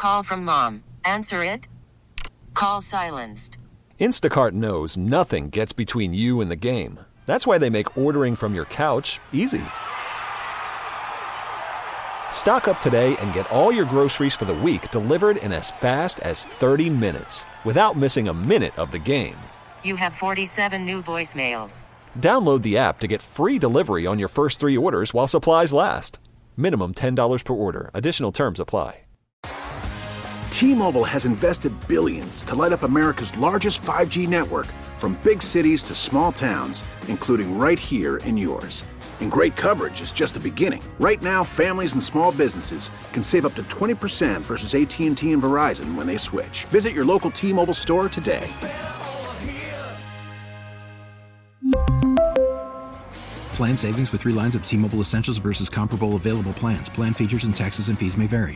Call from mom. Answer it. Call silenced. Instacart knows nothing gets between you and the game. That's why they make ordering from your couch easy. Stock up today and get all your groceries for the week delivered in as fast as 30 minutes without missing a minute of the game. You have 47 new voicemails. Download the app to get free delivery on your first 3 orders while supplies last. Minimum $10 per order. Additional terms apply. T-Mobile has invested billions to light up America's largest 5G network, from big cities to small towns, including right here in yours. And great coverage is just the beginning. Right now, families and small businesses can save up to 20% versus AT&T and Verizon when they switch. Visit your local T-Mobile store today. Plan savings with 3 lines of T-Mobile Essentials versus comparable available plans. Plan features and taxes and fees may vary.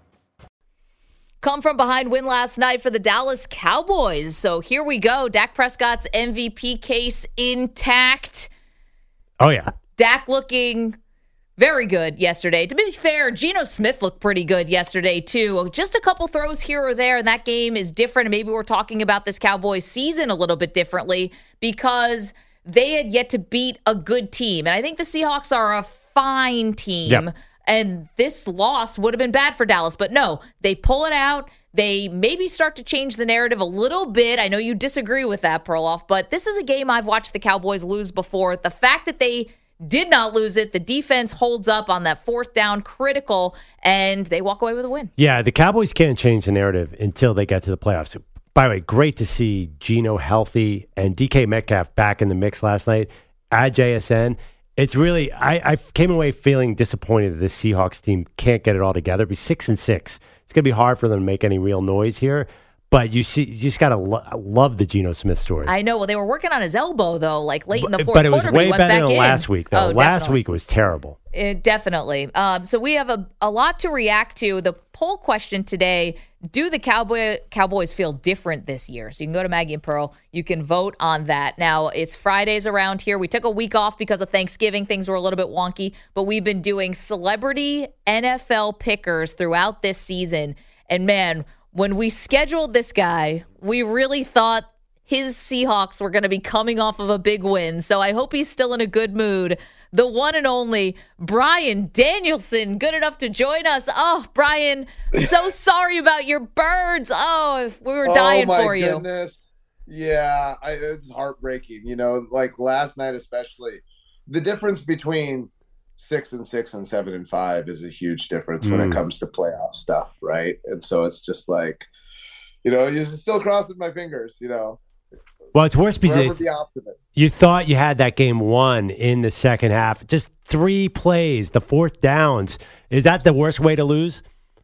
Come from behind win last night for the Dallas Cowboys. So here we go. Dak Prescott's MVP case intact. Oh, yeah. Dak looking very good yesterday. To be fair, Geno Smith looked pretty good yesterday, too. Just a couple throws here or there, and that game is different. And maybe we're talking about this Cowboys season a little bit differently because they had yet to beat a good team. And I think the Seahawks are a fine team. Yep. And this loss would have been bad for Dallas. But no, they pull it out. They maybe start to change the narrative a little bit. I know you disagree with that, Perloff, but this is a game I've watched the Cowboys lose before. The fact that they did not lose it, the defense holds up on that 4th down, critical, and they walk away with a win. Yeah, the Cowboys can't change the narrative until they get to the playoffs. By the way, great to see Geno healthy and DK Metcalf back in the mix last night at JSN. It's really, I came away feeling disappointed that this Seahawks team can't get it all together. Be 6-6. It's going to be hard for them to make any real noise here. But you just got to love the Geno Smith story. I know. Well, they were working on his elbow, though, like late in the fourth quarter. But it was way better than last week, though. Last week was terrible. Definitely. So we have a lot to react to. The poll question today, do the Cowboys feel different this year? So you can go to Maggie and Pearl. You can vote on that. Now, it's Fridays around here. We took a week off because of Thanksgiving. Things were a little bit wonky. But we've been doing celebrity NFL pickers throughout this season. And, man, when we scheduled this guy, we really thought his Seahawks were going to be coming off of a big win. So I hope he's still in a good mood. The one and only Brian Danielson, good enough to join us. Oh, Brian, so sorry about your birds. Oh, we were dying for you. Oh, my goodness. Yeah, it's heartbreaking. You know, like last night especially. The difference between 6-6 and 7-5 is a huge difference when it comes to playoff stuff, right? And so it's just like, you know, you're still crossing my fingers, you know. Well, it's worse because you thought you had that game won in the second half. Just 3 plays, the 4th downs. Is that the worst way to lose?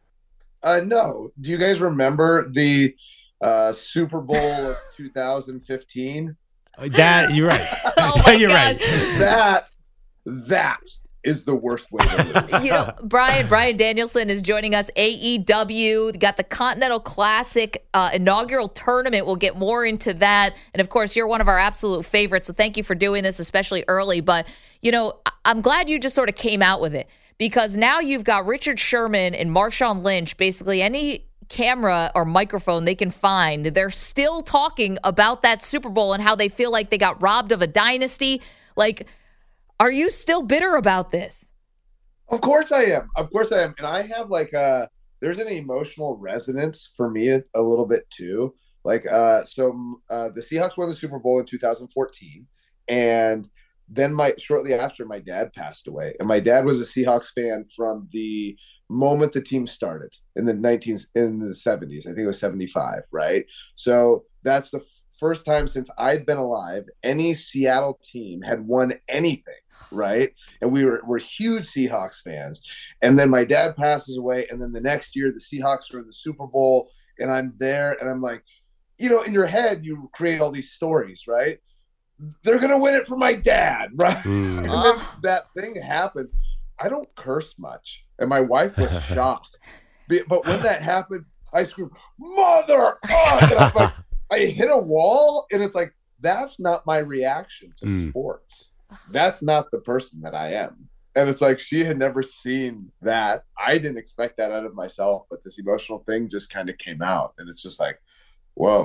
No. Do you guys remember the Super Bowl of 2015? That you're right. Oh my you're God. right. That is the worst way to lose. You know, Brian Danielson is joining us. AEW got the Continental Classic inaugural tournament. We'll get more into that. And of course, you're one of our absolute favorites. So thank you for doing this, especially early. But, you know, I'm glad you just sort of came out with it because now you've got Richard Sherman and Marshawn Lynch, basically any camera or microphone they can find. They're still talking about that Super Bowl and how they feel like they got robbed of a dynasty. Like, are you still bitter about this? Of course I am. And I have like there's an emotional resonance for me a little bit too. Like the Seahawks won the Super Bowl in 2014, and then shortly after my dad passed away. And my dad was a Seahawks fan from the moment the team started in the 70s. I think it was 75, right? So that's the first time since I'd been alive any Seattle team had won anything, right? And we're huge Seahawks fans. And then my dad passes away, and then the next year the Seahawks are in the Super Bowl, and I'm there, and I'm like, you know, in your head you create all these stories, right? They're gonna win it for my dad, right? And then that thing happens. I don't curse much, and my wife was shocked. But when that happened, I screamed, "Mother!" And I'm like, I hit a wall, and it's like, that's not my reaction to sports. That's not the person that I am. And it's like she had never seen that. I didn't expect that out of myself, but this emotional thing just kind of came out. And it's just like, whoa.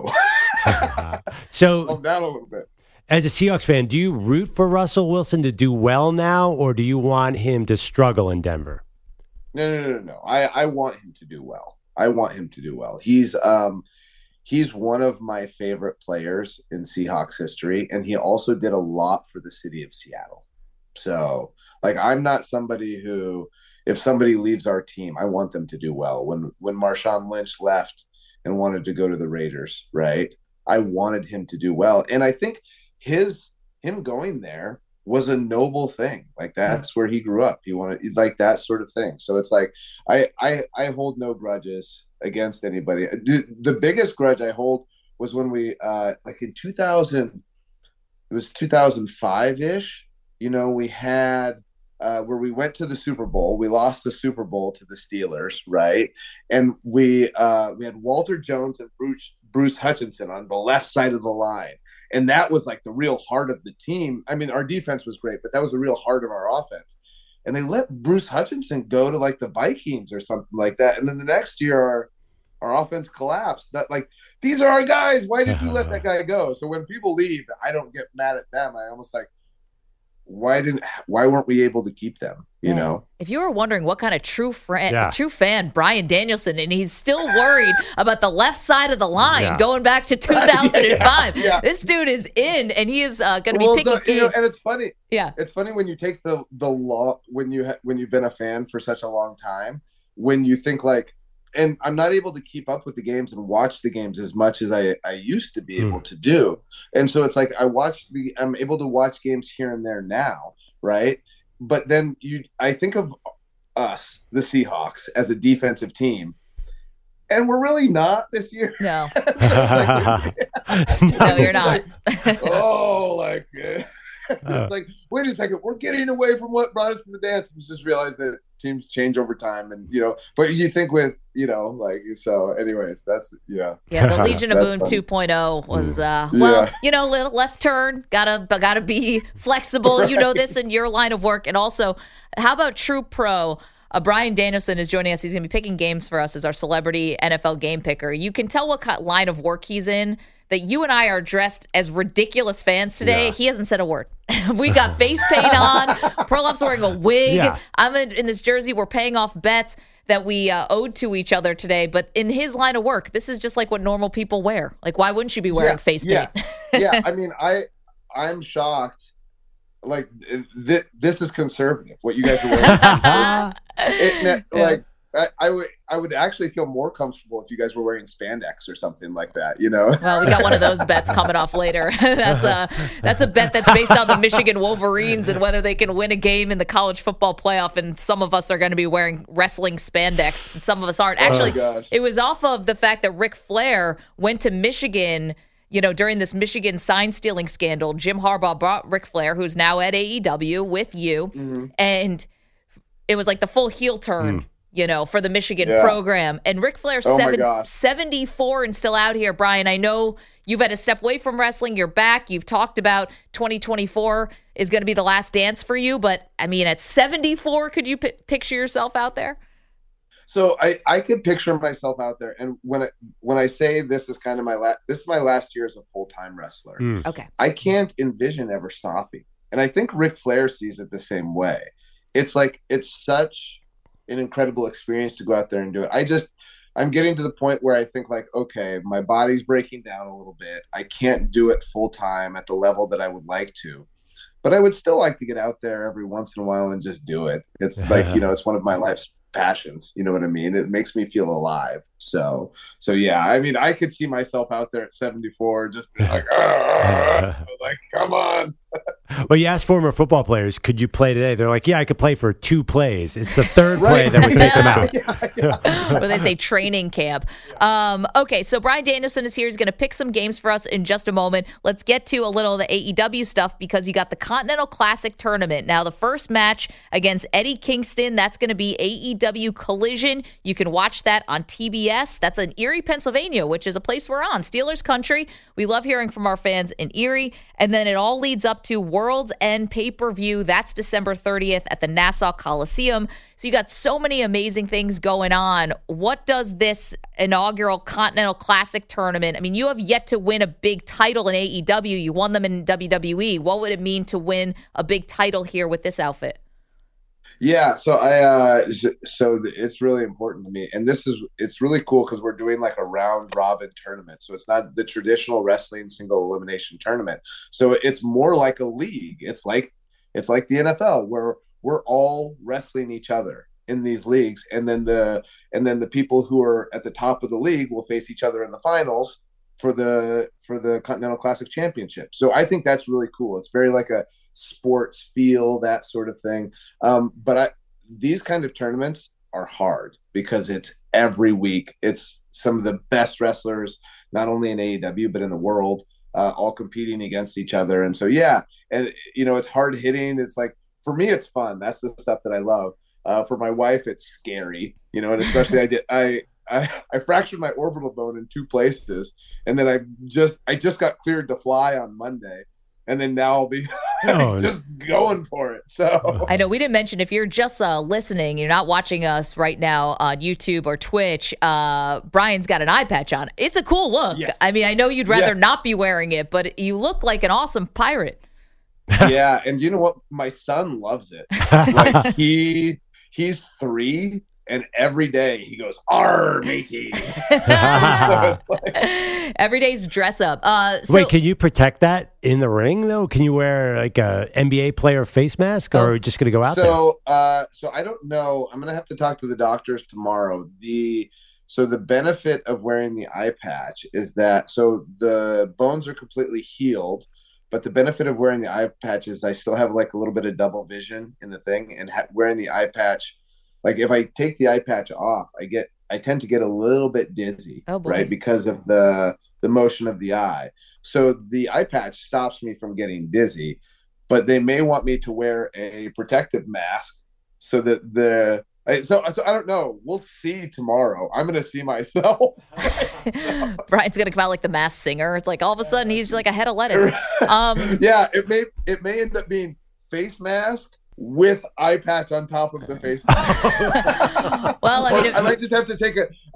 So Calm down a little bit. as a Seahawks fan, do you root for Russell Wilson to do well now, or do you want him to struggle in Denver? No. I want him to do well. I want him to do well. He's one of my favorite players in Seahawks history, and he also did a lot for the city of Seattle. So, like, I'm not somebody who, if somebody leaves our team, I want them to do well. When Marshawn Lynch left and wanted to go to the Raiders, right? I wanted him to do well, and I think him going there was a noble thing. Like, that's where he grew up. He wanted, like, that sort of thing. So it's like I hold no grudges against anybody. The biggest grudge I hold was when we like in 2000, it was 2005-ish. You know, we had where we went to the Super Bowl. We lost the Super Bowl to the Steelers, right? And we had Walter Jones and Bruce Hutchinson on the left side of the line. And that was like the real heart of the team. I mean, our defense was great, but that was the real heart of our offense. And they let Bruce Hutchinson go to like the Vikings or something like that. And then the next year, our offense collapsed. That, like, these are our guys. Why did you let that guy go? So when people leave, I don't get mad at them. I almost like, why weren't we able to keep them? You know, if you were wondering what kind of true fan Brian Danielson, and he's still worried about the left side of the line going back to 2005. This dude is in, and he is going to be picking games. You know, and it's funny. Yeah, it's funny when you take the law when you've been a fan for such a long time, when you think like, and I'm not able to keep up with the games and watch the games as much as I used to be able to do. And so it's like I'm able to watch games here and there now, right? But then I think of us, the Seahawks, as a defensive team, and we're really not this year. No. No, you're not. It's like, wait a second, we're getting away from what brought us to the dance. We just realized that teams change over time, and but you think with so anyways, that's the Legion of Boom 2.0 was left turn, gotta be flexible, this in your line of work. And also, how about True Pro? Brian Danielson is joining us. He's going to be picking games for us as our celebrity NFL game picker. You can tell what line of work he's in. That you and I are dressed as ridiculous fans today. Yeah. He hasn't said a word. We got face paint on. Perloff's wearing a wig. Yeah. I'm in this jersey. We're paying off bets that we owed to each other today. But in his line of work, this is just like what normal people wear. Like, why wouldn't you be wearing face paint? Yeah, I mean, I'm shocked. Like, this is conservative, what you guys are wearing. I would actually feel more comfortable if you guys were wearing spandex or something like that, Well, we got one of those bets coming off later. That's a bet that's based on the Michigan Wolverines and whether they can win a game in the college football playoff. And some of us are going to be wearing wrestling spandex, and some of us aren't. Actually, it was off of the fact that Ric Flair went to Michigan. During this Michigan sign stealing scandal, Jim Harbaugh brought Ric Flair, who's now at AEW with you, and it was like the full heel turn. For the Michigan program. And Ric Flair, 74 and still out here. Brian, I know you've had to step away from wrestling. You're back. You've talked about 2024 is going to be the last dance for you. But, I mean, at 74, could you picture yourself out there? So I could picture myself out there. And when I say this is kind of this is my last year as a full-time wrestler. Okay. I can't envision ever stopping. And I think Ric Flair sees it the same way. It's like, it's such an incredible experience to go out there and do it. I'm getting to the point where I think like, okay, my body's breaking down a little bit. I can't do it full time at the level that I would like to, but I would still like to get out there every once in a while and just do it. It's like, it's one of my life's passions. You know what I mean? It makes me feel alive. So yeah, I mean, I could see myself out there at 74, just be like, like, come on. Well, you ask former football players, could you play today? They're like, yeah, I could play for 2 plays. It's the third play that would take them out. Where they say training camp. Okay, so Brian Danielson is here. He's going to pick some games for us in just a moment. Let's get to a little of the AEW stuff because you got the Continental Classic Tournament. Now, the first match against Eddie Kingston, that's going to be AEW Collision. You can watch that on TBS. That's in Erie, Pennsylvania, which is a place we're on. Steelers country. We love hearing from our fans in Erie. And then it all leads up to World's End pay-per-view. That's December 30th at the Nassau Coliseum. So you got so many amazing things going on. What does this inaugural Continental Classic tournament, I mean, you have yet to win a big title in AEW. You won them in WWE. What would it mean to win a big title here with this outfit? Yeah, so it's really important to me, and it's really cool because we're doing like a round robin tournament. So it's not the traditional wrestling single elimination tournament. So it's more like a league. It's like the NFL where we're all wrestling each other in these leagues, and then the people who are at the top of the league will face each other in the finals for the Continental Classic Championship. So I think that's really cool. It's very like a sports feel, that sort of thing. But these kind of tournaments are hard because it's every week. It's some of the best wrestlers, not only in AEW, but in the world, all competing against each other. And so, yeah, and it's hard hitting. It's like, for me, it's fun. That's the stuff that I love. For my wife, it's scary, and especially I fractured my orbital bone in 2 places, and then I just got cleared to fly on Monday. And then now I'll be just going for it. So I know we didn't mention, if you're just listening, you're not watching us right now on YouTube or Twitch, Brian's got an eye patch on. It's a cool look. Yes. I mean, I know you'd rather not be wearing it, but you look like an awesome pirate. Yeah, and you know what? My son loves it. Like he's 3. And every day he goes, "Arr, matey." So it's like every day's dress up. Wait, can you protect that in the ring though? Can you wear like a NBA player face mask, or are you just going to go out there? So I don't know. I'm going to have to talk to the doctors tomorrow. The benefit of wearing the eye patch is that the bones are completely healed, but the benefit of wearing the eye patch is I still have like a little bit of double vision in the thing, and wearing the eye patch. Like if I take the eye patch off, I tend to get a little bit dizzy, right? Because of the motion of the eye. So the eye patch stops me from getting dizzy, but they may want me to wear a protective mask so that so I don't know. We'll see tomorrow. I'm going to see myself. Brian's going to come out like the Masked Singer. It's like all of a sudden he's like a head of lettuce. Yeah, it may end up being face mask with eye patch on top of the face mask. Well, I mean, I might just have to take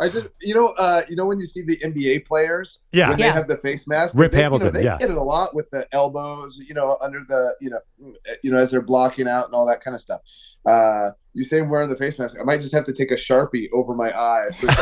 when you see the NBA players, when they have the face mask, Rip Hamilton, they get it a lot with the elbows, under the, as they're blocking out and all that kind of stuff. You say I'm wearing the face mask, I might just have to take a Sharpie over my eyes. So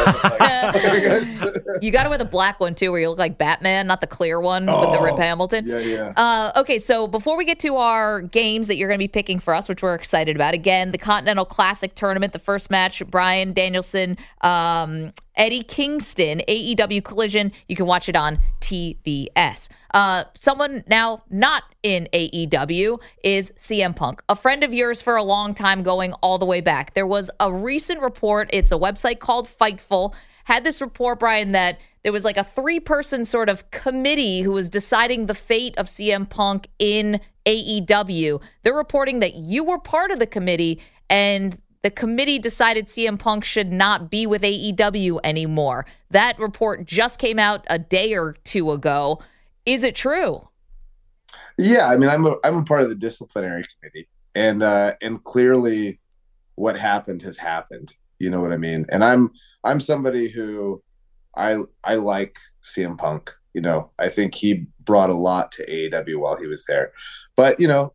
you got to wear the black one too, where you look like Batman, not the clear one with the Rip Hamilton. Yeah. Okay, so before we get to our games that you're going to be picking for us, which we're excited about, again, the Continental Classic Tournament, the first match, Bryan Danielson, Eddie Kingston, AEW Collision. You can watch it on TBS. Someone now not in AEW is CM Punk, a friend of yours for a long time, going all the way back. There was a recent report, it's a website called Fightful, had this report, Brian, that there was like a 3-person sort of committee who was deciding the fate of CM Punk in AEW. They're reporting that you were part of the committee, and the committee decided CM Punk should not be with AEW anymore. That report just came out a day or 2 ago. Is it true? Yeah, I mean, I'm a part of the disciplinary committee, and clearly, what happened has happened. You know what I mean? And I'm somebody who I like CM Punk. I think he brought a lot to AEW while he was there, but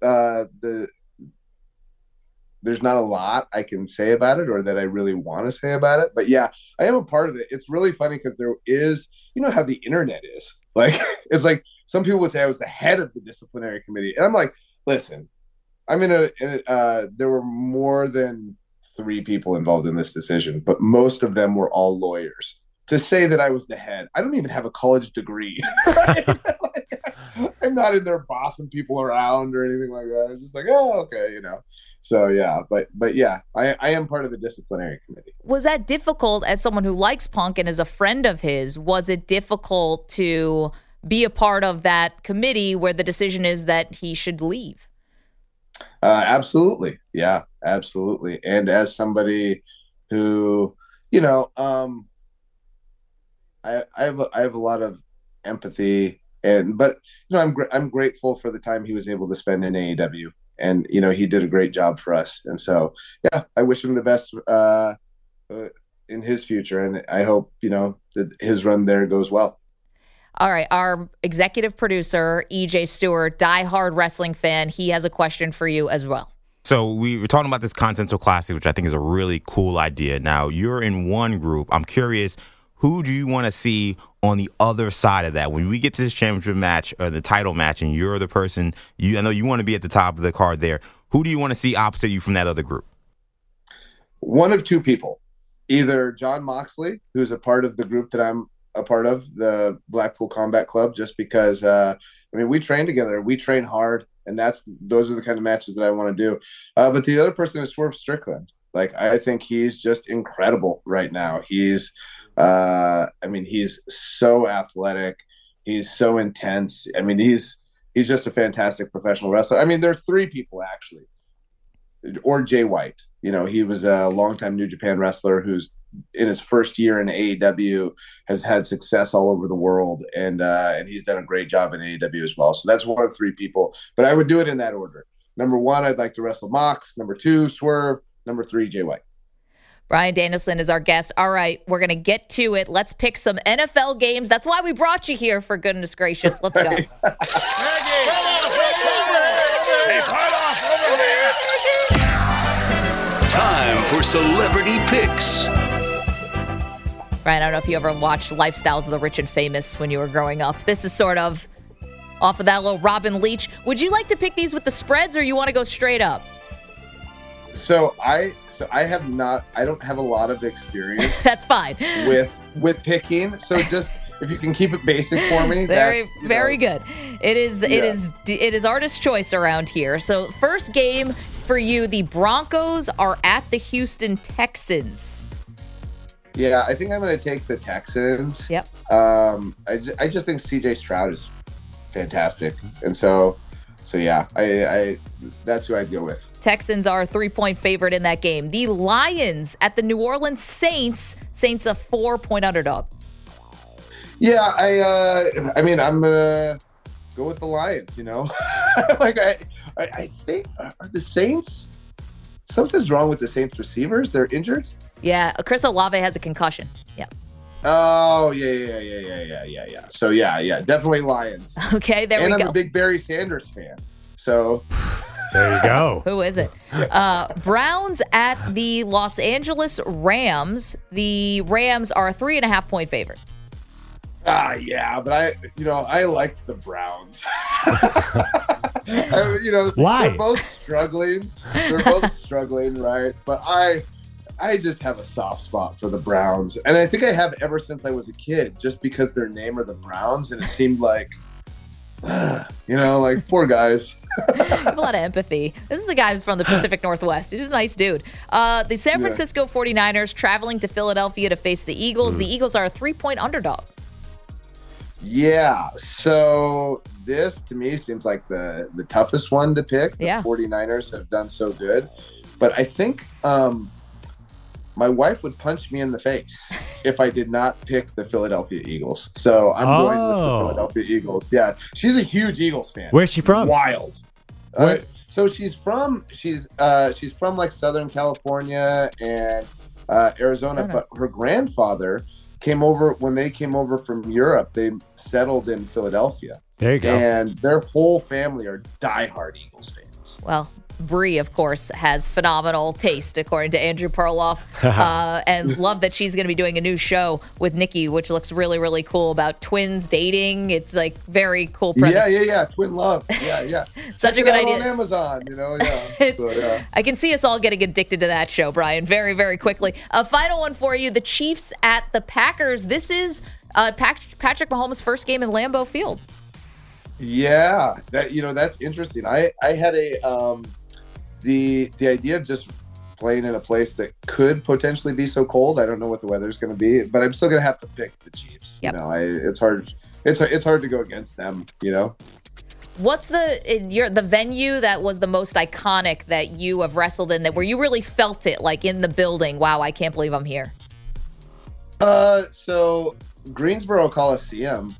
there's not a lot I can say about it, or that I really want to say about it. But yeah, I am a part of it. It's really funny because there is, how the internet is. Like, it's like some people would say I was the head of the disciplinary committee. And I'm like, listen, there were more than 3 people involved in this decision, but most of them were all lawyers. To say that I was the head, I don't even have a college degree. Right? I'm not in there bossing people around or anything like that. It's just like, oh, okay, So yeah, but yeah, I am part of the disciplinary committee. Was that difficult as someone who likes Punk and is a friend of his? Was it difficult to be a part of that committee where the decision is that he should leave? Absolutely. Yeah, absolutely. And as somebody who, I have a lot of empathy But I'm grateful for the time he was able to spend in AEW, and he did a great job for us. And so yeah, I wish him the best in his future, and I hope that his run there goes well. All right, our executive producer EJ Stewart, diehard wrestling fan, he has a question for you as well. So we were talking about this Continental Classic, which I think is a really cool idea. Now, you're in one group. I'm curious, who do you want to see on the other side of that? When we get to this championship match or the title match and you're the person, I know you want to be at the top of the card there. Who do you want to see opposite you from that other group? One of two people. Either Jon Moxley, who's a part of the group that I'm a part of, the Blackpool Combat Club, just because, we train together. We train hard. And those are the kind of matches that I want to do. But the other person is Swerve Strickland. Like, I think he's just incredible right now. He's so athletic. He's so intense. He's just a fantastic professional wrestler. There's three people actually. Or Jay White. He was a longtime New Japan wrestler who's in his first year in AEW has had success all over the world, and he's done a great job in AEW as well. So that's one of three people, but I would do it in that order. Number one, I'd like to wrestle Mox. Number two, Swerve. Number three, Jay White. Bryan Danielson is our guest. All right, we're going to get to it. Let's pick some NFL games. That's why we brought you here, for goodness gracious. Let's go. Time for Celebrity Picks. Brian, I don't know if you ever watched Lifestyles of the Rich and Famous when you were growing up. This is sort of off of that little Robin Leach. Would you like to pick these with the spreads, or you want to go straight up? So I don't have a lot of experience. That's fine. With picking. So just if you can keep it basic for me. Very good. It is artist choice around here. So first game for you, the Broncos are at the Houston Texans. Yeah, I think I'm going to take the Texans. Yep. I just think C.J. Stroud is fantastic, and so yeah, I that's who I'd go with. Texans are a 3-point favorite in that game. The Lions at the New Orleans Saints. Saints a 4-point underdog. Yeah, I'm gonna go with the Lions. Like I think are the Saints. Something's wrong with the Saints receivers. They're injured. Yeah, Chris Olave has a concussion. Yeah. Oh, yeah. So, yeah, definitely Lions. Okay, there we go. And I'm a big Barry Sanders fan. So. There you go. Who is it? Browns at the Los Angeles Rams. The Rams are a 3.5-point favorite. Yeah, but I like the Browns. Why? They're both struggling, right? But I just have a soft spot for the Browns. And I think I have ever since I was a kid, just because their name are the Browns. And it seemed like, like poor guys. I have a lot of empathy. This is a guy who's from the Pacific Northwest. He's just a nice dude. The San Francisco 49ers traveling to Philadelphia to face the Eagles. The Eagles are a 3-point underdog. Yeah. So this, to me, seems like the toughest one to pick. The 49ers have done so good. But I think my wife would punch me in the face if I did not pick the Philadelphia Eagles. So I'm going with the Philadelphia Eagles. Yeah, she's a huge Eagles fan. Where's she from? Wild. So she's from like Southern California and Arizona, but her grandfather came over when they came over from Europe. They settled in Philadelphia. There you go. And their whole family are diehard Eagles fans. Well, Bree, of course, has phenomenal taste, according to Andrew Perloff, and love that she's going to be doing a new show with Nikki, which looks really, really cool, about twins dating. It's like very cool premise. Yeah. Twin love. Yeah. Such a good idea. On Amazon, yeah. I can see us all getting addicted to that show, Brian, very, very quickly. A final one for you, the Chiefs at the Packers. This is Patrick Mahomes' first game in Lambeau Field. Yeah, that's interesting. I had the idea of just playing in a place that could potentially be so cold. I don't know what the weather's going to be, but I'm still going to have to pick the Chiefs. Yep. It's hard. It's hard to go against them. What's the venue that was the most iconic that you have wrestled in, that where you really felt it, like in the building? Wow, I can't believe I'm here. So Greensboro Coliseum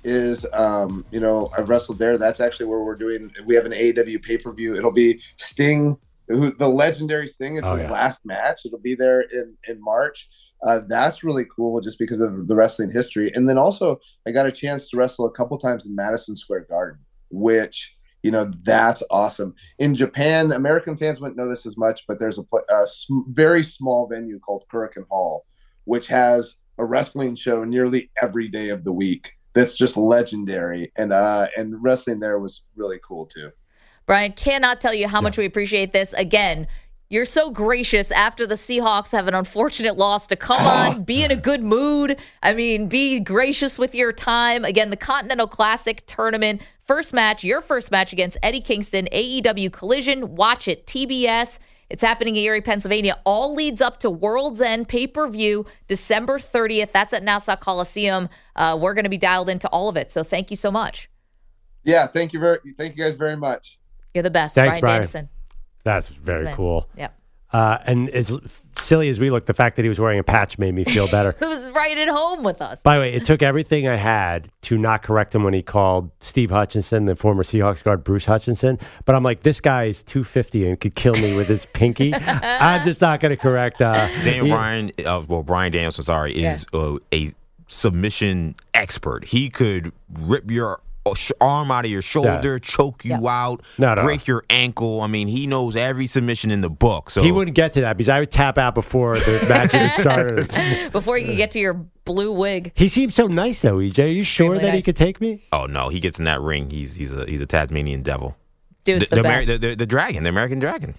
is, I've wrestled there. That's actually where we have an AEW pay-per-view. It'll be Sting, the legendary Sting. It's his last match. It'll be there in March. That's really cool just because of the wrestling history. And then also I got a chance to wrestle a couple times in Madison Square Garden, which, that's awesome. In Japan, American fans wouldn't know this as much, but there's a very small venue called Kurikan Hall, which has a wrestling show nearly every day of the week. That's just legendary. And wrestling there was really cool too. Brian, cannot tell you how much we appreciate this. Again, you're so gracious after the Seahawks have an unfortunate loss to come on, be in a good mood. I mean, be gracious with your time. Again, the Continental Classic Tournament, your first match against Eddie Kingston, AEW Collision. Watch it, TBS. It's happening in Erie, Pennsylvania. All leads up to World's End pay-per-view, December 30th. That's at Nassau Coliseum. We're going to be dialed into all of it. So thank you so much. Yeah, thank you guys very much. You're the best. Thanks, Brian Danielson. That's very cool. Yep. And as silly as we look, the fact that he was wearing a patch made me feel better. He was right at home with us. By the way, it took everything I had to not correct him when he called Steve Hutchinson, the former Seahawks guard, Bruce Hutchinson. But I'm like, this guy is 250 and could kill me with his pinky. I'm just not going to correct. Brian Danielson, is a submission expert. He could rip your arm out of your shoulder, choke you out, break your ankle. I mean, he knows every submission in the book. So he wouldn't get to that because I would tap out before the match even started. Before you can get to your blue wig. He seems so nice, though, EJ. Are you sure that he could take me? Oh, no. He gets in that ring. He's a Tasmanian devil. Dude's the best. The dragon, the American dragon.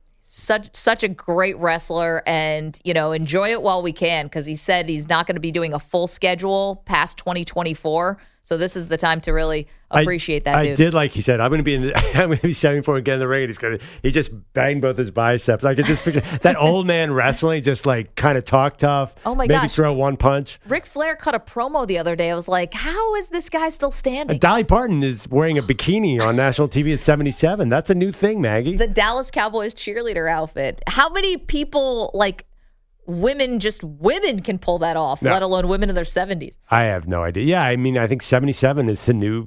Such a great wrestler, and enjoy it while we can, because he said he's not going to be doing a full schedule past 2024. So this is the time to really appreciate that dude. I did, like he said, I'm going to be 74 and get in the ring, and he just banged both his biceps. I could just picture that old man wrestling, just like kind of talk tough. Oh my maybe gosh. Throw one punch. Ric Flair cut a promo the other day. I was like, how is this guy still standing? Dolly Parton is wearing a bikini on national TV at 77. That's a new thing, Maggie. The Dallas Cowboys cheerleader outfit. How many people, women can pull that off, let alone women in their 70s? I have no idea. Yeah, I mean, I think 77 is the new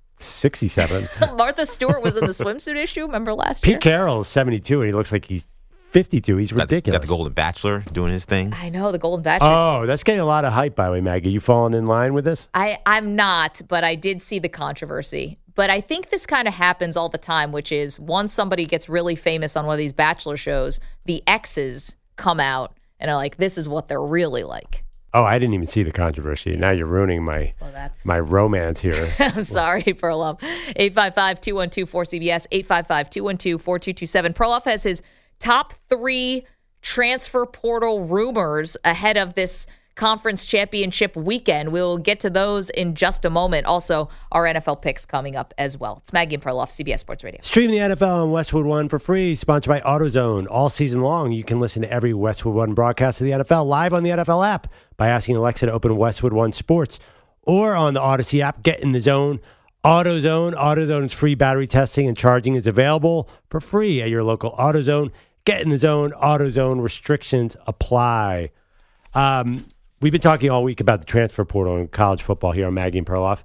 67. Martha Stewart was in the swimsuit issue, remember last year? Pete Carroll is 72, and he looks like he's 52. He's ridiculous. Got the Golden Bachelor doing his thing. I know, the Golden Bachelor. Oh, that's getting a lot of hype, by the way, Maggie. You falling in line with this? I'm not, but I did see the controversy. But I think this kind of happens all the time, which is once somebody gets really famous on one of these Bachelor shows, the exes come out and are like, this is what they're really like. Oh, I didn't even see the controversy. Now you're ruining my romance here. I'm sorry, Perloff. 855-212-4CBS, 855-212-4227. Perloff has his top 3 transfer portal rumors ahead of this conference championship weekend. We'll get to those in just a moment. Also, our NFL picks coming up as well. It's Maggie and Perloff, CBS Sports Radio. Stream the NFL on Westwood One for free, sponsored by AutoZone. All season long, you can listen to every Westwood One broadcast of the NFL live on the NFL app by asking Alexa to open Westwood One Sports, or on the Odyssey app. Get in the zone. AutoZone. AutoZone's free battery testing and charging is available for free at your local AutoZone. Get in the zone. AutoZone. Restrictions apply. We've been talking all week about the transfer portal in college football here on Maggie and Perloff.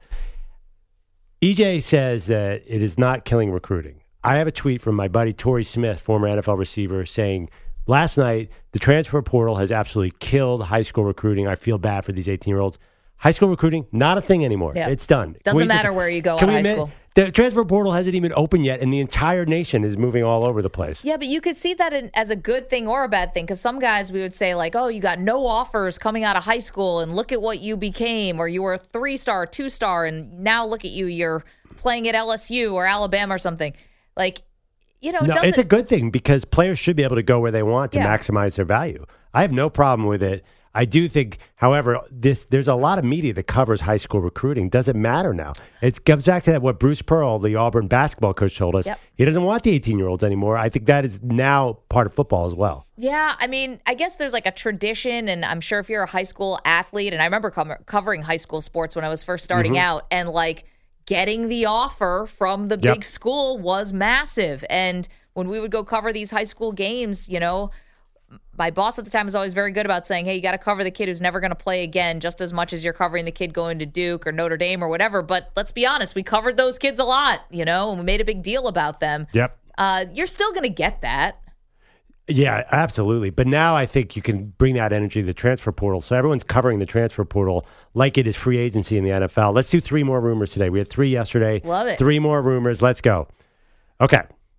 EJ says that it is not killing recruiting. I have a tweet from my buddy Torrey Smith, former NFL receiver, saying, last night, the transfer portal has absolutely killed high school recruiting. I feel bad for these 18-year-olds. High school recruiting, not a thing anymore. Yeah. It's done. Doesn't matter where you go in high school. The transfer portal hasn't even opened yet, and the entire nation is moving all over the place. Yeah, but you could see that as a good thing or a bad thing, because some guys we would say, like, oh, you got no offers coming out of high school, and look at what you became, or you were a 3-star, 2-star, and now look at you, you're playing at LSU or Alabama or something. Like, it's a good thing, because players should be able to go where they want to maximize their value. I have no problem with it. I do think, however, there's a lot of media that covers high school recruiting. Doesn't matter now. It comes back to what Bruce Pearl, the Auburn basketball coach, told us. Yep. He doesn't want the 18-year-olds anymore. I think that is now part of football as well. Yeah, I mean, I guess there's like a tradition, and I'm sure if you're a high school athlete, and I remember covering high school sports when I was first starting out, and like getting the offer from the big school was massive. And when we would go cover these high school games, my boss at the time was always very good about saying, hey, you got to cover the kid who's never going to play again just as much as you're covering the kid going to Duke or Notre Dame or whatever. But let's be honest, we covered those kids a lot, and we made a big deal about them. Yep. You're still going to get that. Yeah, absolutely. But now I think you can bring that energy to the transfer portal. So everyone's covering the transfer portal like it is free agency in the NFL. Let's do 3 more rumors today. We had 3 yesterday. Love it. 3 more rumors. Let's go. Okay.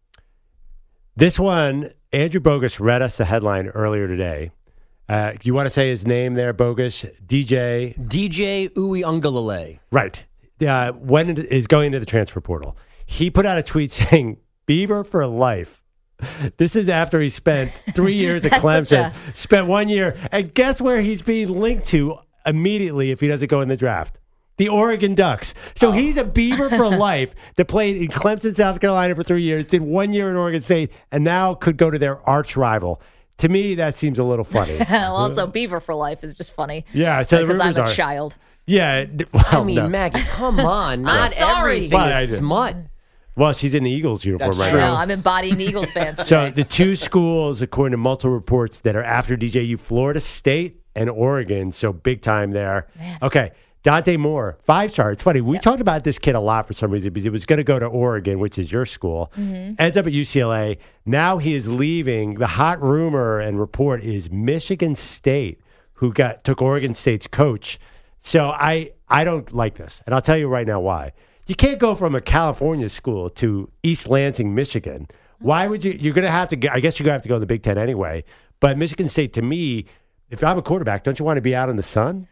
This one, Andrew Bogus read us the headline earlier today. You want to say his name there, Bogus? DJ Uiagalelei. Right. When is going into the transfer portal. He put out a tweet saying, Beaver for life. This is after he spent 3 years at Clemson, spent 1 year, and guess where he's being linked to immediately if he doesn't go in the draft? The Oregon Ducks. So he's a Beaver for life that played in Clemson, South Carolina for 3 years, did 1 year in Oregon State, and now could go to their arch rival. To me, that seems a little funny. Also, Beaver for life is just funny. Yeah, so the rumors I'm a child. Yeah. Well, Maggie, come on. Not everything is smut. Well, she's in the Eagles uniform right now. now. I'm embodying the Eagles fans today. So the 2 schools, according to multiple reports, that are after DJU, Florida State and Oregon. So big time there. Man. Okay. Dante Moore, 5-star. It's funny. We talked about this kid a lot for some reason because he was going to go to Oregon, which is your school. Mm-hmm. Ends up at UCLA. Now he is leaving. The hot rumor and report is Michigan State, who took Oregon State's coach. So I don't like this. And I'll tell you right now why. You can't go from a California school to East Lansing, Michigan. Why would you? You're going to have to. I guess you're going to have to go to the Big Ten anyway. But Michigan State, to me, if I'm a quarterback, don't you want to be out in the sun?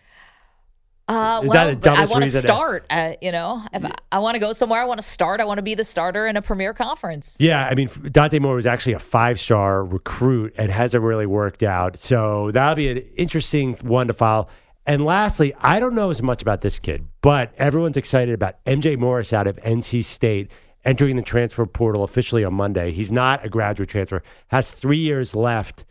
I want to start. If I want to go somewhere, I want to start. I want to be the starter in a premier conference. Yeah, I mean, Dante Moore was actually a 5-star recruit and hasn't really worked out. So that'll be an interesting one to follow. And lastly, I don't know as much about this kid, but everyone's excited about MJ Morris out of NC State entering the transfer portal officially on Monday. He's not a graduate transfer, has 3 years left.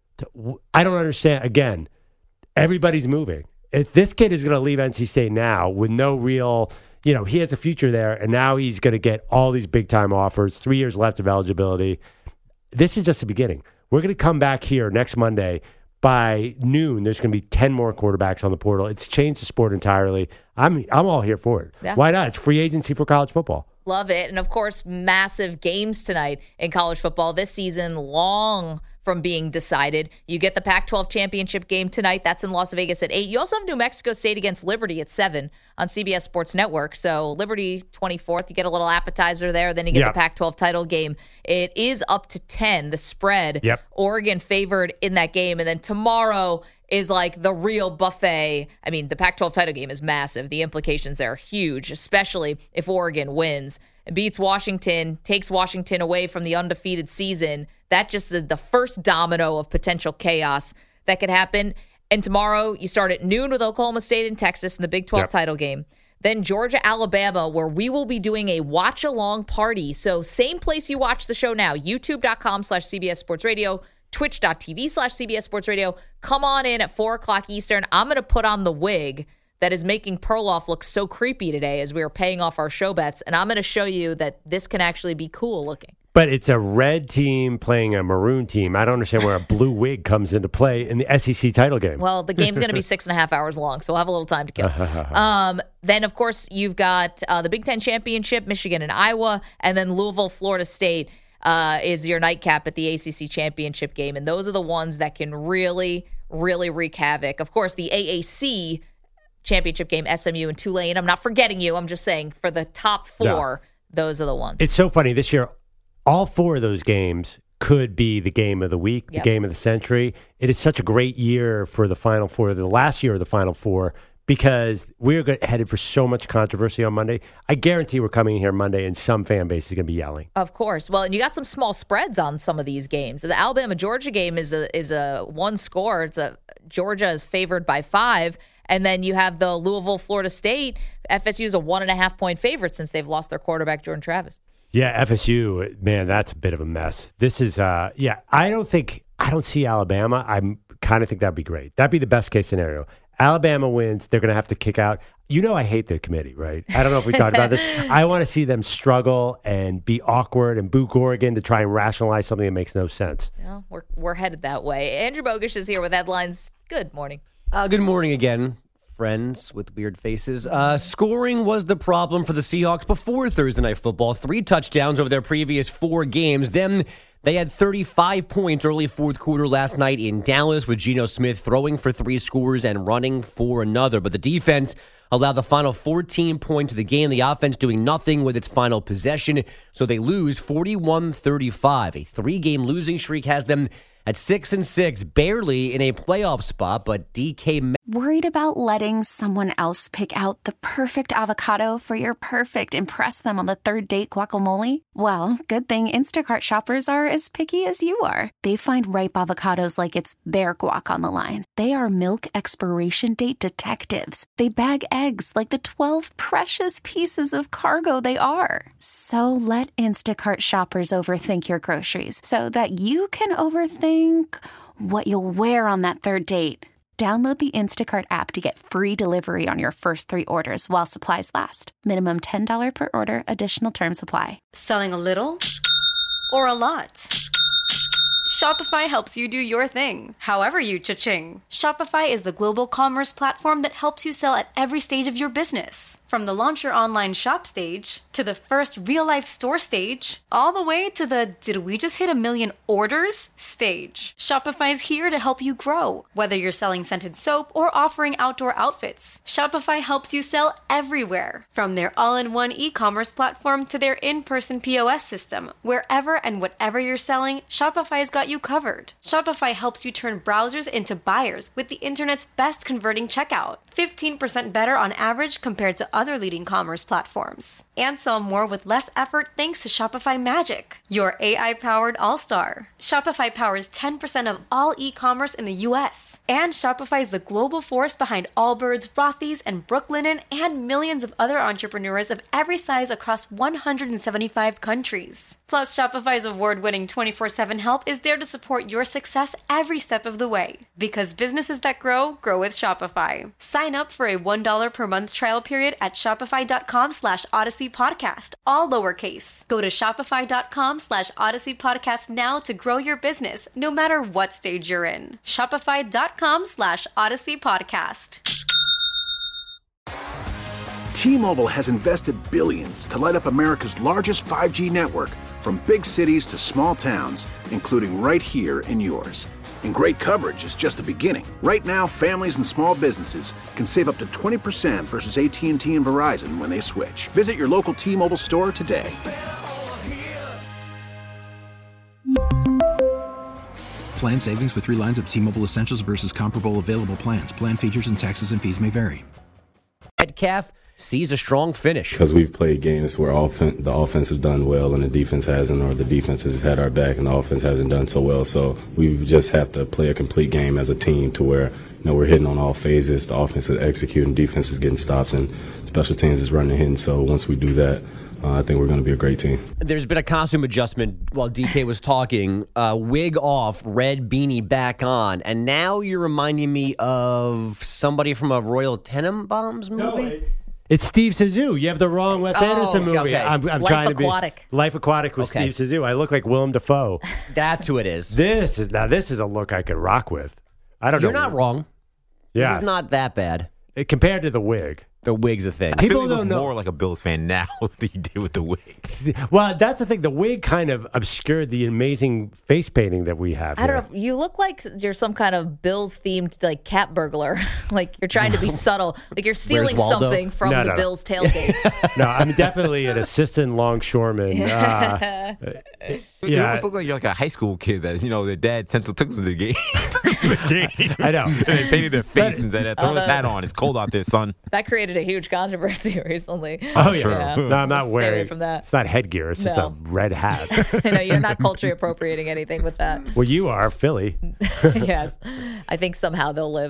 I don't understand. Again, everybody's moving. If this kid is going to leave NC State now with no real, he has a future there, and now he's going to get all these big-time offers, 3 years left of eligibility. This is just the beginning. We're going to come back here next Monday. By noon, there's going to be 10 more quarterbacks on the portal. It's changed the sport entirely. I'm all here for it. Yeah. Why not? It's free agency for college football. Love it. And, of course, massive games tonight in college football this season, long from being decided. You get the Pac-12 championship game tonight. That's in Las Vegas at 8. You also have New Mexico State against Liberty at 7 on CBS Sports Network. So Liberty 24th, you get a little appetizer there. Then you get the Pac-12 title game. It is up to 10, the spread. Yep. Oregon favored in that game. And then tomorrow is like the real buffet. I mean, the Pac-12 title game is massive. The implications there are huge, especially if Oregon wins. It beats Washington, takes Washington away from the undefeated season. That just is the first domino of potential chaos that could happen. And tomorrow, you start at noon with Oklahoma State and Texas in the Big 12 title game. Then Georgia, Alabama, where we will be doing a watch-along party. So same place you watch the show now, youtube.com/CBS Sports Radio, twitch.tv/CBS Sports Radio. Come on in at 4 o'clock Eastern. I'm going to put on the wig that is making Perloff look so creepy today as we are paying off our show bets. And I'm going to show you that this can actually be cool looking. But it's a red team playing a maroon team. I don't understand where a blue wig comes into play in the SEC title game. Well, the game's going to be 6.5 hours long, so we'll have a little time to kill. Then, of course, you've got the Big Ten Championship, Michigan and Iowa, and then Louisville, Florida State is your nightcap at the ACC Championship game. And those are the ones that can really, really wreak havoc. Of course, the AAC Championship game, SMU and Tulane. I'm not forgetting you. I'm just saying for the top 4, those are the ones. It's so funny. This year, all 4 of those games could be the game of the week, the game of the century. It is such a great year for the Final Four, the last year of the Final Four, because we're headed for so much controversy on Monday. I guarantee we're coming here Monday and some fan base is going to be yelling. Of course. Well, and you got some small spreads on some of these games. The Alabama-Georgia game is a one score. Georgia is favored by 5. And then you have the Louisville-Florida State. FSU is a 1.5-point favorite since they've lost their quarterback, Jordan Travis. Yeah, FSU, man, that's a bit of a mess. This is, I don't see Alabama. I kind of think that'd be great. That'd be the best case scenario. Alabama wins. They're going to have to kick out. I hate the committee, right? I don't know if we talked about this. I want to see them struggle and be awkward and boo Oregon to try and rationalize something that makes no sense. Well, we're headed that way. Andrew Bogusch is here with headlines. Good morning. Good morning again, friends with weird faces. Scoring was the problem for the Seahawks before Thursday Night Football. 3 touchdowns over their previous 4 games. Then they had 35 points early fourth quarter last night in Dallas with Geno Smith throwing for 3 scores and running for another. But the defense allowed the final 14 points of the game. The offense doing nothing with its final possession. So they lose 41-35. A 3-game losing streak has them at 6-6, barely in a playoff spot, but DK... Worried about letting someone else pick out the perfect avocado for your perfect impress them on the third date guacamole? Well, good thing Instacart shoppers are as picky as you are. They find ripe avocados like it's their guac on the line. They are milk expiration date detectives. They bag eggs like the 12 precious pieces of cargo they are. So let Instacart shoppers overthink your groceries so that you can overthink what you'll wear on that third date. Download the Instacart app to get free delivery on your first 3 orders while supplies last. Minimum $10 per order. Additional terms apply. Selling a little or a lot? Shopify helps you do your thing, however you cha-ching. Shopify is the global commerce platform that helps you sell at every stage of your business. From the launch your online shop stage, to the first real-life store stage, all the way to the did we just hit 1 million orders stage. Shopify is here to help you grow. Whether you're selling scented soap or offering outdoor outfits, Shopify helps you sell everywhere. From their all-in-one e-commerce platform to their in-person POS system, wherever and whatever you're selling, Shopify's got you covered. Shopify helps you turn browsers into buyers with the internet's best converting checkout. 15% better on average compared to other leading commerce platforms. And sell more with less effort thanks to Shopify Magic, your AI-powered all-star. Shopify powers 10% of all e-commerce in the U.S. And Shopify is the global force behind Allbirds, Rothy's, and Brooklinen, and millions of other entrepreneurs of every size across 175 countries. Plus, Shopify's award-winning 24/7 help is there to support your success every step of the way. Because businesses that grow with Shopify. Sign up for a $1 per month trial period at shopify.com/Odyssey Podcast, all lowercase. Go to shopify.com/Odyssey Podcast now to grow your business, no matter what stage you're in. Shopify.com/Odyssey Podcast. T-Mobile has invested billions to light up America's largest 5G network, from big cities to small towns, including right here in yours. And great coverage is just the beginning. Right now, families and small businesses can save up to 20% versus AT&T and Verizon when they switch. Visit your local T-Mobile store today. Plan savings with 3 lines of T-Mobile Essentials versus comparable available plans. Plan features and taxes and fees may vary. Metcalf sees a strong finish. Because we've played games where the offense has done well and the defense hasn't, or the defense has had our back and the offense hasn't done so well. So we just have to play a complete game as a team to where we're hitting on all phases. The offense is executing, defense is getting stops, and special teams is running hitting. So once we do that, I think we're going to be a great team. There's been a costume adjustment while DK was talking. Wig off, red beanie back on. And now you're reminding me of somebody from a Royal Tenenbaums movie. No, it's Steve Zissou. You have the wrong Wes Anderson movie. Okay. I'm Life trying Aquatic. To be Life Aquatic with Steve Zissou. I look like Willem Dafoe. That's who it is. This is a look I could rock with. I don't know. You're not wrong. Yeah. This is not that bad. Compared to the wig. The wig's a thing. People don't know more like a Bills fan now than you did with the wig. Well, that's the thing. The wig kind of obscured the amazing face painting that we have. I don't know. You look like you're some kind of Bills themed like cat burglar. Like you're trying to be subtle. Like you're stealing something from the Bills tailgate. No, I'm definitely an assistant longshoreman. You almost look like you're like a high school kid that their dad took them to the game. I know. And they painted their face and said, "Throw this hat on. It's cold out there, son." That created a huge controversy recently. Oh yeah. No, I'm not Stay wearing. away from that. It's not headgear. It's just a red hat. No, you're not culturally appropriating anything with that. Well, you are Philly. Yes, I think somehow they'll live.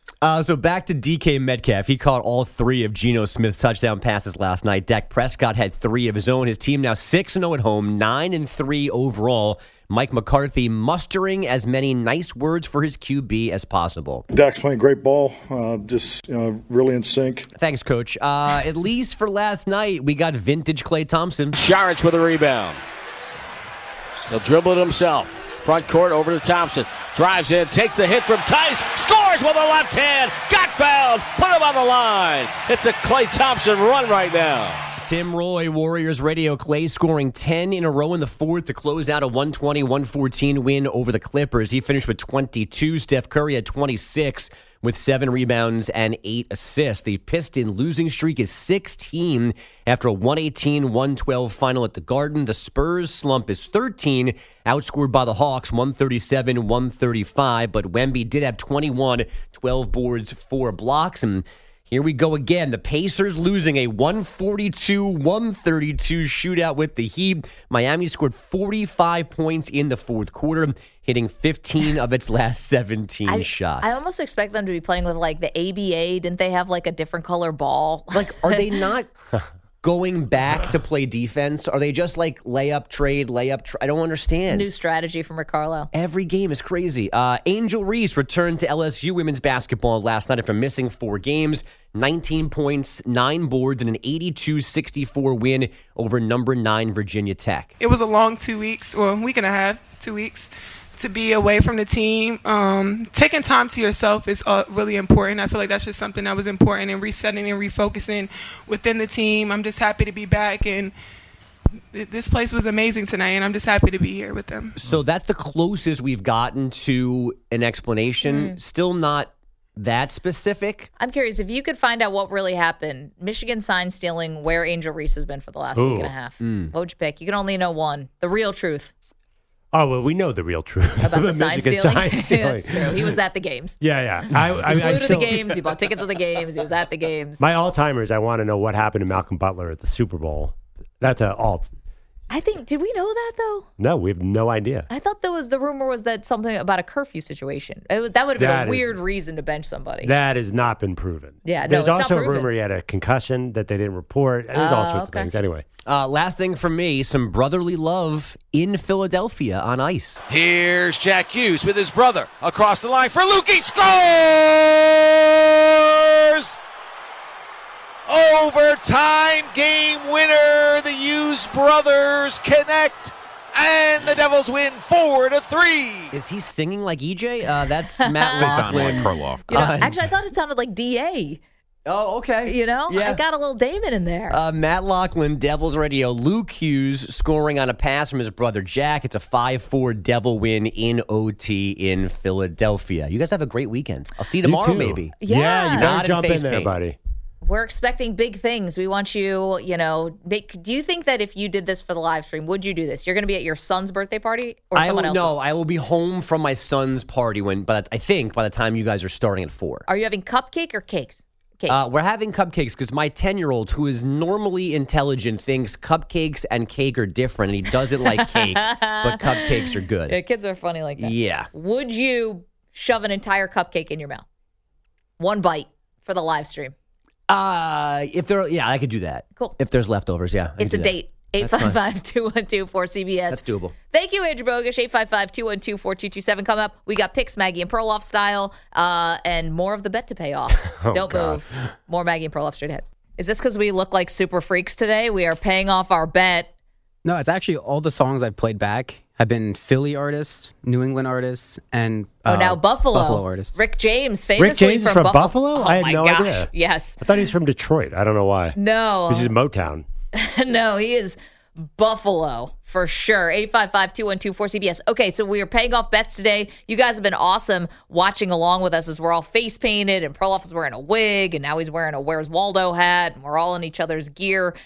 So back to DK Metcalf. He caught all 3 of Geno Smith's touchdown passes last night. Dak Prescott had 3 of his own. His team now 6-0 at home, 9-3 overall. Mike McCarthy mustering as many nice words for his QB as possible. Dak's playing great ball, just really in sync. Thanks, Coach. At least for last night, we got vintage Klay Thompson. Sharich with a rebound. He'll dribble it himself. Front court over to Thompson. Drives in, takes the hit from Tice. Scores with a left hand. Got fouled. Put him on the line. It's a Klay Thompson run right now. Tim Roy, Warriors Radio. Klay scoring 10 in a row in the fourth to close out a 120-114 win over the Clippers. He finished with 22. Steph Curry had 26 with 7 rebounds and 8 assists. The Piston losing streak is 16 after a 118-112 final at the Garden. The Spurs slump is 13, outscored by the Hawks 137-135. But Wemby did have 21, 12 boards, 4 blocks. And here we go again. The Pacers losing a 142-132 shootout with the Heat. Miami scored 45 points in the fourth quarter, hitting 15 of its last 17 shots. I almost expect them to be playing with like the ABA. Didn't they have like a different color ball? Like, are they not going back to play defense? Are they just like layup, trade? I don't understand. New strategy from Rick Carlisle. Every game is crazy. Angel Reese returned to LSU women's basketball last night after missing 4 games. 19 points, 9 boards, and an 82-64 win over number 9 Virginia Tech. It was a long 2 weeks, or a week and a half, 2 weeks, to be away from the team. Taking time to yourself is really important. I feel like that's just something that was important, and resetting and refocusing within the team. I'm just happy to be back, and this place was amazing tonight, and I'm just happy to be here with them. So that's the closest we've gotten to an explanation. Still not that specific. I'm curious, if you could find out what really happened, Michigan sign stealing, where Angel Reese has been for the last week and a half. What would you pick? You can only know one. The real truth. Oh, well, we know the real truth. About the sign stealing? Sign stealing. That's true. He was at the games. Yeah. He flew to the games. He bought tickets to the games. He was at the games. My all-timers, I want to know what happened to Malcolm Butler at the Super Bowl. That's an alt. I think, did we know that though? No, we have no idea. I thought the rumor was that something about a curfew situation. That would have been a weird reason to bench somebody. That has not been proven. Yeah, no, There's it's not also a proven. rumor he had a concussion that they didn't report. There's all sorts of things. Anyway. Last thing from me, some brotherly love in Philadelphia on ice. Here's Jack Hughes with his brother across the line for Luke. He scores! Overtime game winner. The Hughes brothers connect, and the Devils win 4-3. Is he singing like EJ? That's Matt Laughlin. Actually, I thought it sounded like DA. Oh, okay. I got a little Damon in there. Matt Laughlin, Devils Radio. Luke Hughes scoring on a pass from his brother Jack. It's a 5-4 Devil win in OT in Philadelphia. You guys have a great weekend. I'll see you tomorrow, maybe. Yeah, you better jump in there, buddy. We're expecting big things. We want you, do you think that if you did this for the live stream, would you do this? You're going to be at your son's birthday party or someone else's? No, I will be home from my son's party but I think by the time you guys are starting at 4. Are you having cupcake or cakes? Cake. We're having cupcakes because my 10-year-old, who is normally intelligent, thinks cupcakes and cake are different, and he doesn't like cake, but cupcakes are good. Yeah, kids are funny like that. Yeah. Would you shove an entire cupcake in your mouth? One bite for the live stream. I could do that. Cool. If there's leftovers, yeah. It's a date. 855-212-4CBS. That's doable. Thank you, Andrew Bogusch. 855-212-4227. Coming up, we got picks, Maggie and Perloff style, and more of the bet to pay off. Don't move. More Maggie and Perloff straight ahead. Is this because we look like super freaks today? We are paying off our bet. No, it's actually all the songs I've played back have been Philly artists, New England artists, and now Buffalo artists. Rick James, famously Rick James from Buffalo? Oh, I had no idea. Yes. I thought he was from Detroit. I don't know why. No. This is Motown. No, he is Buffalo for sure. 855-212-4CBS. Okay, so we are paying off bets today. You guys have been awesome watching along with us as we're all face painted and Perloff is wearing a wig and now he's wearing a Where's Waldo hat and we're all in each other's gear.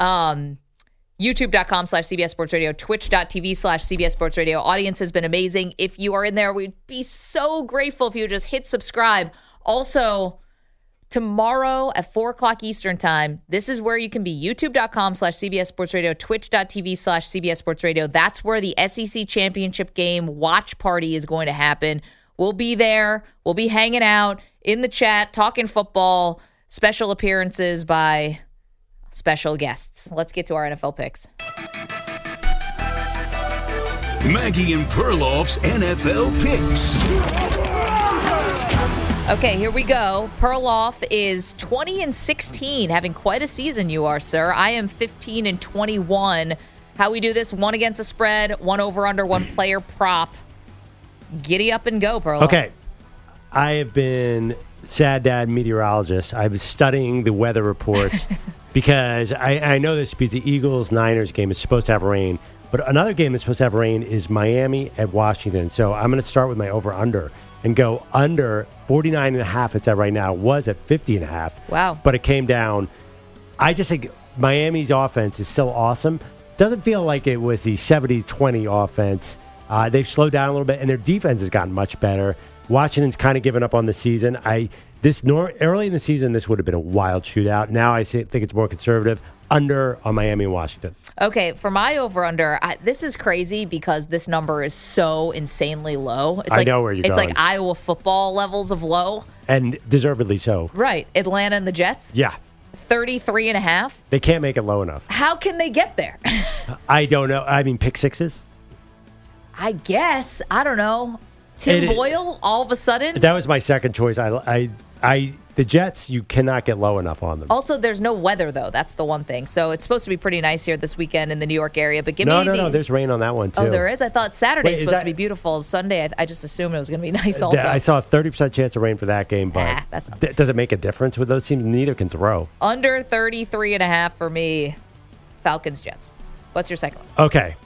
YouTube.com/CBS Sports Radio, Twitch.tv/CBS Sports Radio. Audience has been amazing. If you are in there, we'd be so grateful if you would just hit subscribe. Also, tomorrow at 4 o'clock Eastern time, this is where you can be youtube.com/CBS Sports Radio, Twitch.tv/CBS Sports Radio. That's where the SEC Championship game watch party is going to happen. We'll be there. We'll be hanging out. in the chat, talking football, special appearances by special guests. Let's get to our NFL picks. Maggie and Perloff's NFL picks. Okay, here we go. Perloff is 20-16, having quite a season you are, sir. I am 15-21. How we do this, 1 against the spread, 1 over-under, 1 player prop. Giddy up and go, Perloff. Okay. I have been sad dad meteorologist. I was studying the weather reports because I know this because the Eagles-Niners game is supposed to have rain, but another game that's supposed to have rain is Miami at Washington. So I'm going to start with my over-under and go under 49.5 it's at right now. It was at 50.5. Wow. But it came down. I just think Miami's offense is so awesome. Doesn't feel like it was the 70-20 offense. They've slowed down a little bit, and their defense has gotten much better. Washington's kind of given up on the season. Early in the season, this would have been a wild shootout. Now I think it's more conservative. Under on Miami and Washington. Okay, for my over-under, this is crazy because this number is so insanely low. I know where you're going. It's like Iowa football levels of low. And deservedly so. Right. Atlanta and the Jets? Yeah. 33.5. They can't make it low enough. How can they get there? I don't know. I mean, pick sixes? I guess. I don't know. Tim Boyle, all of a sudden? That was my second choice. The Jets, you cannot get low enough on them. Also, there's no weather, though. That's the one thing. So it's supposed to be pretty nice here this weekend in the New York area. But No, there's rain on that one, too. Oh, there is? I thought Saturday's supposed to be beautiful. Sunday, I just assumed it was going to be nice also. I saw a 30% chance of rain for that game, but does it make a difference with those teams? Neither can throw. Under 33.5 for me, Falcons-Jets. What's your second one? Okay.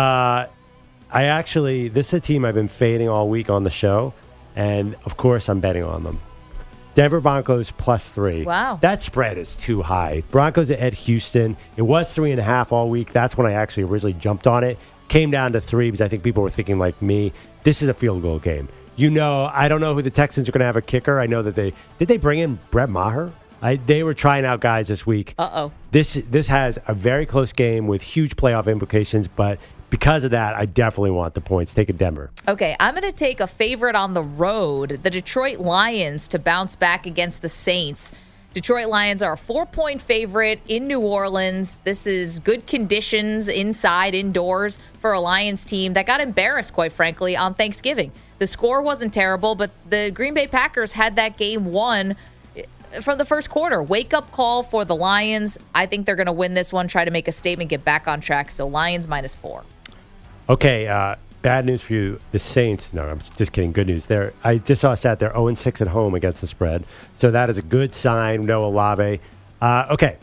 This is a team I've been fading all week on the show, and of course I'm betting on them. Denver Broncos +3. Wow. That spread is too high. Broncos at Houston. It was 3.5 all week. That's when I actually originally jumped on it. Came down to 3 because I think people were thinking like me. This is a field goal game. I don't know who the Texans are going to have a kicker. I know that did they bring in Brett Maher? They were trying out guys this week. Uh-oh. This has a very close game with huge playoff implications, but because of that, I definitely want the points. Take a Denver. Okay, I'm going to take a favorite on the road, the Detroit Lions, to bounce back against the Saints. Detroit Lions are a 4-point favorite in New Orleans. This is good conditions inside, indoors for a Lions team that got embarrassed, quite frankly, on Thanksgiving. The score wasn't terrible, but the Green Bay Packers had that game won from the first quarter. Wake-up call for the Lions. I think they're going to win this one, try to make a statement, get back on track. So Lions -4. Okay, bad news for you. The Saints, no, I'm just kidding. Good news there. I just saw a stat. They're 0-6 at home against the spread. So that is a good sign. No Olave. Okay.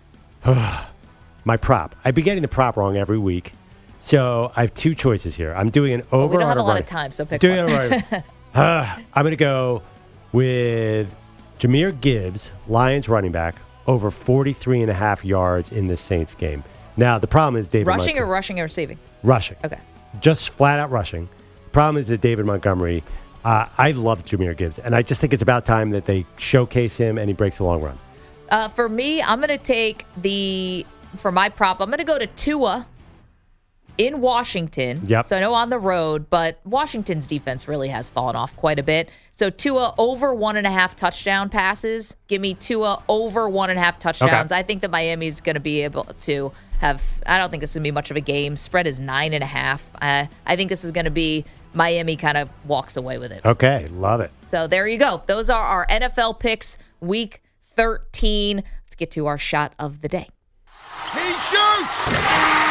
My prop. I've been getting the prop wrong every week. So I have 2 choices here. I'm doing an over. We don't have a lot running. of time, so pick one. I'm going to go with Jahmyr Gibbs, Lions running back, over 43.5 yards in the Saints game. Now, the problem is David Rushing or receiving? Rushing. Okay. Just flat out rushing. Problem is that David Montgomery, I love Jahmyr Gibbs, and I just think it's about time that they showcase him and he breaks a long run. For me, I'm going to take for my prop, I'm going to go to Tua in Washington. Yep. So I know on the road, but Washington's defense really has fallen off quite a bit. So Tua over 1.5 touchdown passes. Give me Tua over 1.5 touchdowns. Okay. I think that Miami's going to be able to I don't think this is going to be much of a game. Spread is 9.5. I think this is going to be Miami kind of walks away with it. Okay, love it. So there you go. Those are our NFL picks, Week 13. Let's get to our shot of the day. He shoots! He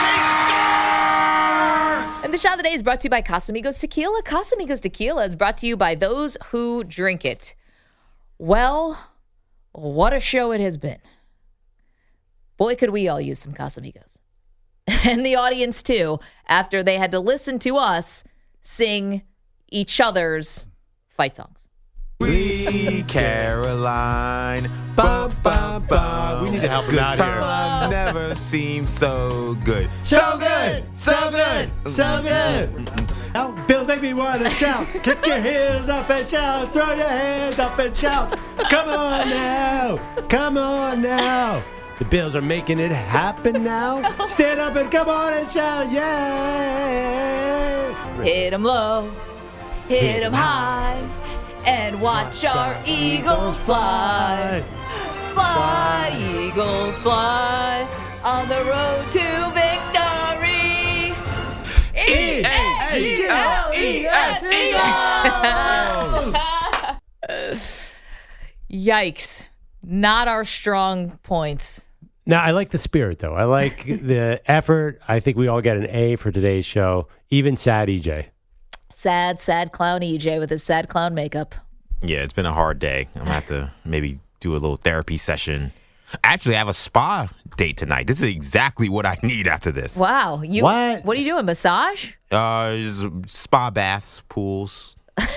scores! And the shot of the day is brought to you by Casamigos Tequila. Casamigos Tequila is brought to you by those who drink it. Well, what a show it has been. Boy, could we all use some Casamigos. And the audience, too, after they had to listen to us sing each other's fight songs. We Caroline. Bum, bum, bum. We need to help him out here. Never seemed so good. So good. So good. So good. Now, Bill, make me want to shout. Kick your heels up and shout. Throw your hands up and shout. Come on now. Come on now. The Bills are making it happen now. Stand up and come on and shout, yeah! Hit 'em low, hit 'em high, and watch our eagles fly. Fly, eagles, fly on the road to victory. E-A-G-L-E-S, Yikes. Not our strong points. Now, I like the spirit, though. I like the effort. I think we all get an A for today's show. Even sad EJ. Sad clown EJ with his sad clown makeup. Yeah, it's been a hard day. I'm going to have to maybe do a little therapy session. Actually, I have a spa date tonight. This is exactly what I need after this. Wow. What are you doing? Massage? Spa baths, pools.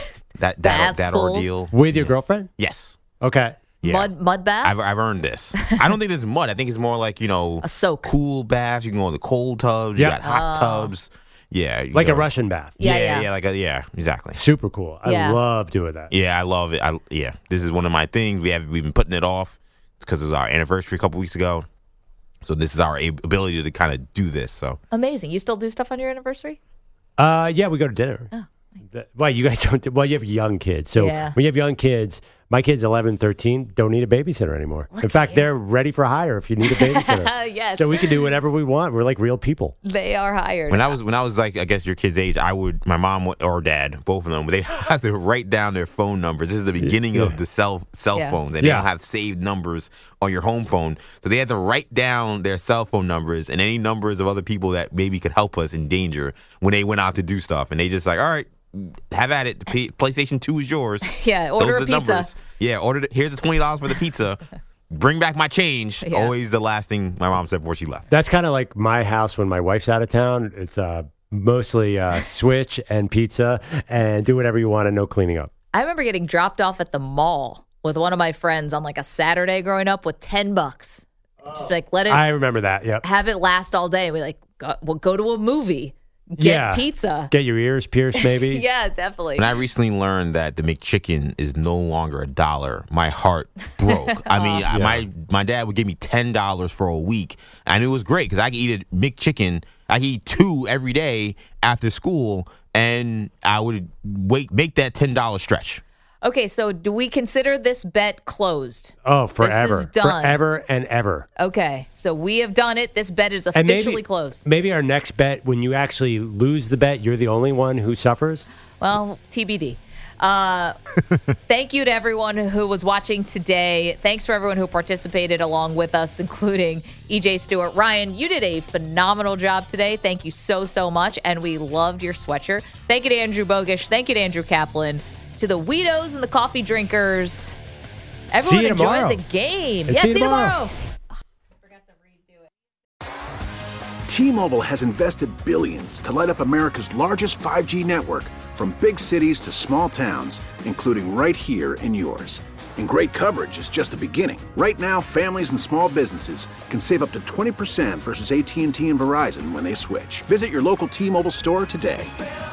That ordeal. With your girlfriend? Yes. Okay. Yeah. Mud bath? I've earned this. I don't think this is mud. I think it's more like, a soak. Cool baths. You can go in the cold tubs. You got hot tubs. Yeah. Like a Russian bath. Yeah, exactly. Super cool. I love doing that. Yeah, I love it. This is one of my things. We've been putting it off because it was our anniversary a couple weeks ago. So this is our ability to kind of do this. So amazing. You still do stuff on your anniversary? Yeah, we go to dinner. Oh. Well, you guys don't. Well, you have young kids. So when you have young kids, my kids 11, 13 don't need a babysitter anymore. In fact, they're ready for hire if you need a babysitter. Yes. So we can do whatever we want. We're like real people. They are hired. When I was like, I guess your kid's age, my mom or dad, both of them, they have to write down their phone numbers. This is the beginning of the cell phones, and they don't have saved numbers on your home phone. So they had to write down their cell phone numbers and any numbers of other people that maybe could help us in danger when they went out to do stuff. And they just like, all right, have at it. The PlayStation 2 is yours. Yeah, order a pizza. Numbers. Yeah, here's the $20 for the pizza. Bring back my change. Yeah. Always the last thing my mom said before she left. That's kind of like my house when my wife's out of town. It's mostly Switch and pizza and do whatever you want and no cleaning up. I remember getting dropped off at the mall with one of my friends on like a Saturday growing up with $10. Just like let it. I remember that. Yep. Have it last all day. We like we'll go to a movie. Get pizza. Get your ears pierced, maybe. Yeah, definitely. When I recently learned that the McChicken is no longer $1, my heart broke. I mean, my dad would give me $10 for a week, and it was great because I could eat a McChicken. I could eat 2 every day after school, and I would make that $10 stretch. Okay, so do we consider this bet closed? Oh, forever. This is done. Forever and ever. Okay, so we have done it. This bet is officially closed. Maybe our next bet, when you actually lose the bet, you're the only one who suffers? Well, TBD. Thank you to everyone who was watching today. Thanks for everyone who participated along with us, including EJ Stewart. Ryan, you did a phenomenal job today. Thank you so, so much, and we loved your sweatshirt. Thank you to Andrew Bogish. Thank you to Andrew Kaplan. To the Weedos and the coffee drinkers. Everyone enjoy the game. See you tomorrow. T-Mobile has invested billions to light up America's largest 5G network, from big cities to small towns, including right here in yours. And great coverage is just the beginning. Right now, families and small businesses can save up to 20% versus AT&T and Verizon when they switch. Visit your local T-Mobile store today.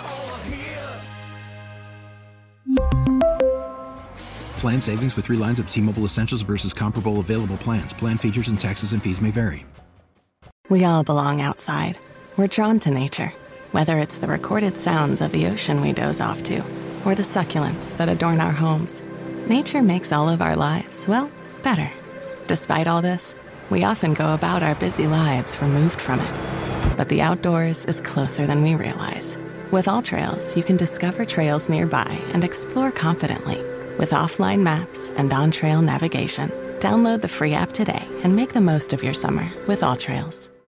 Plan savings with 3 lines of T-Mobile Essentials versus comparable available plans. Plan features and taxes and fees may vary. We all belong outside. We're drawn to nature, whether it's the recorded sounds of the ocean we doze off to, or the succulents that adorn our homes. Nature makes all of our lives, well, better. Despite all this, we often go about our busy lives removed from it. But the outdoors is closer than we realize. With AllTrails, you can discover trails nearby and explore confidently. With offline maps and on-trail navigation, download the free app today and make the most of your summer with AllTrails.